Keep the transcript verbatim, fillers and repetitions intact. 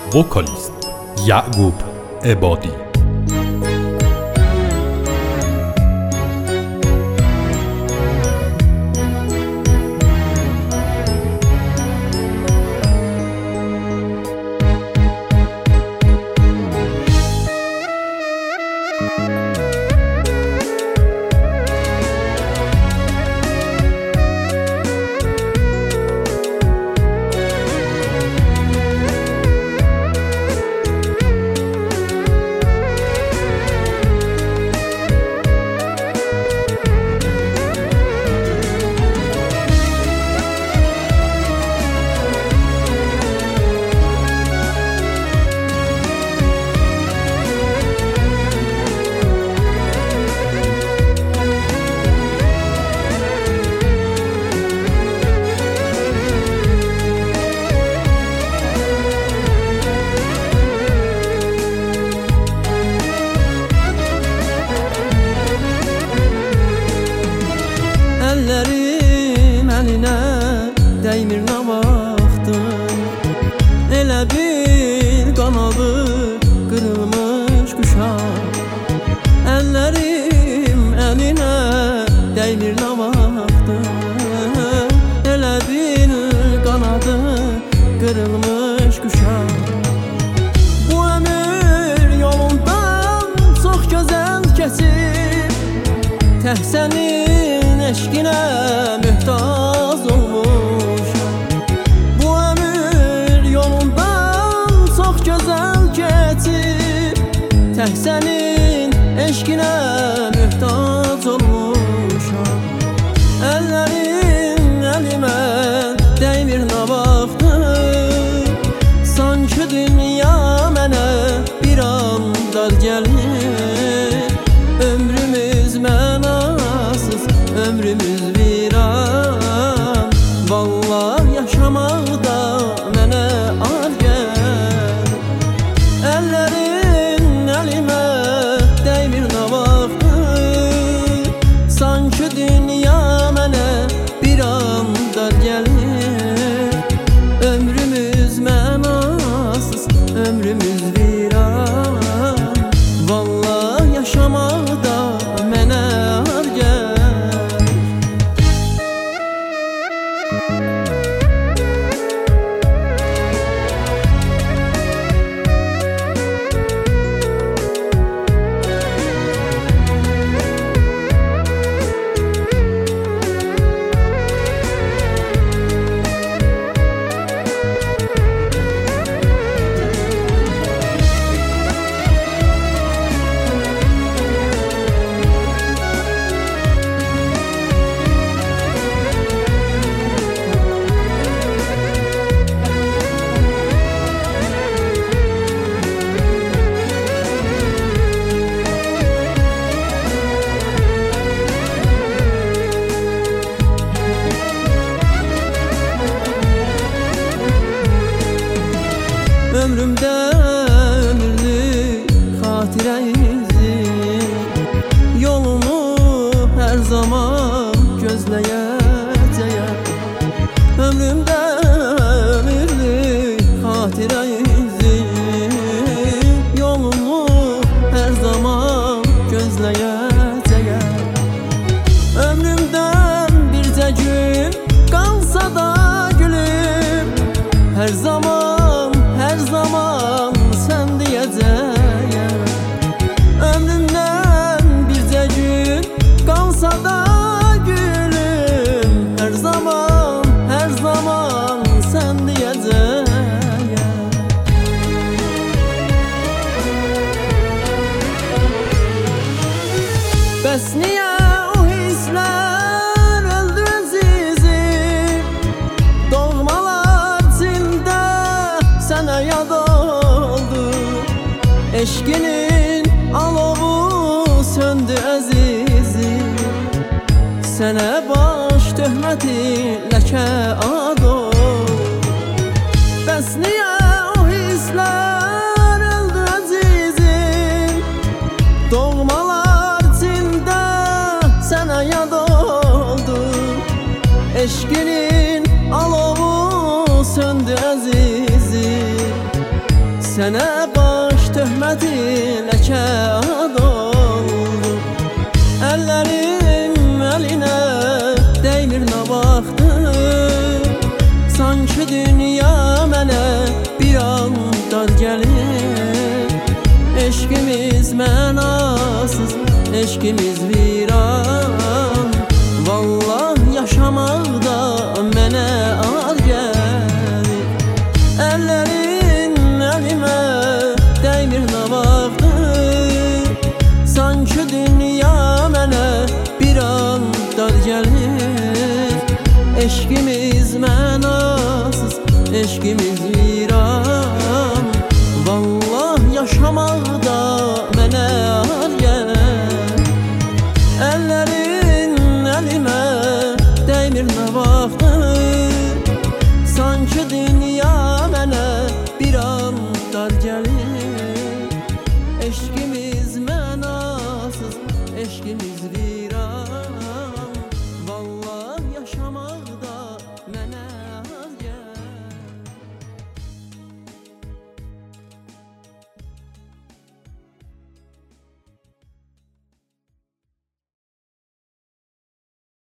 وکالیست یعقوب عبادی. Əllərim əlinə dəymir nə vaxtın, elə bil qanadı qırılmış quşaq. Əllərim əlinə dəymir nə vaxtın, elə bil qanadı qırılmış quşaq. Bu ömür yolundan çox gözəl keçib, tək sənin eşqinə mühtaç olmuşam. Bu ömür yolundan çox gözəl keçib, tək sənin eşqinə mühtaç olmuşam. Əllərin əlimə dəymir nə vaxtın, sanki dünya mənə bir anda gəlir. Ömrümüz mənasız, ömrümüz viran, vallah yaşamaqda mənə ar gəl. Əllərin əlimə dəymir nə vaxtın, sanki dünya mənə bir anda gəlir. Ömrümüz mənasız, ömrümüz viran, vallah yaşamaqda mənə ar gəl. Ömrümdə ömürlük xatirə izi, yolunu hər zaman gözləyəcəyəm. Ömrümdə ömürlük xatirə izi, yolunu hər zaman gözləyəcəyəm. Ömrümdən bircə gün qalsa da gülüm, hər zaman, hər zaman sən deyəcəyəm. Ömrümdən bircə gün qalsa da gülüm, hər zaman, hər zaman sən deyəcəyəm. Bəs niyə o hisslər öldü əzizim, doğmalar içində sənə yad oldu. Eşqinin alovu söndü əzizim, sənə baş töhməti ləkə ad oldu. Bəs niyə o hisslər öldü əzizim, doğmalar içində sənə yad oldu. Eşqinin alovu söndü əzizim, Sənə baş töhməti ləkə ad oldu. Əllərim əlinə dəymir nə vaxtdır. Sanki dünya mənə bir anda gəlir. Eşqimiz mənasız, eşqimiz viran. Vallah yaşamaqda mənə ar gəlir. Əllərin əlimə dəymir nə vaxtdır. Sanki dünya mənə bir anda gəlir. Eşqimiz mənasız, eşqimiz viran. Vallah yaşamaqda mənə ar gəlir. Əllərin əlimə dəymir nə vaxtdır. Sanki dünya mənə bir anda gəlir. Eşqimiz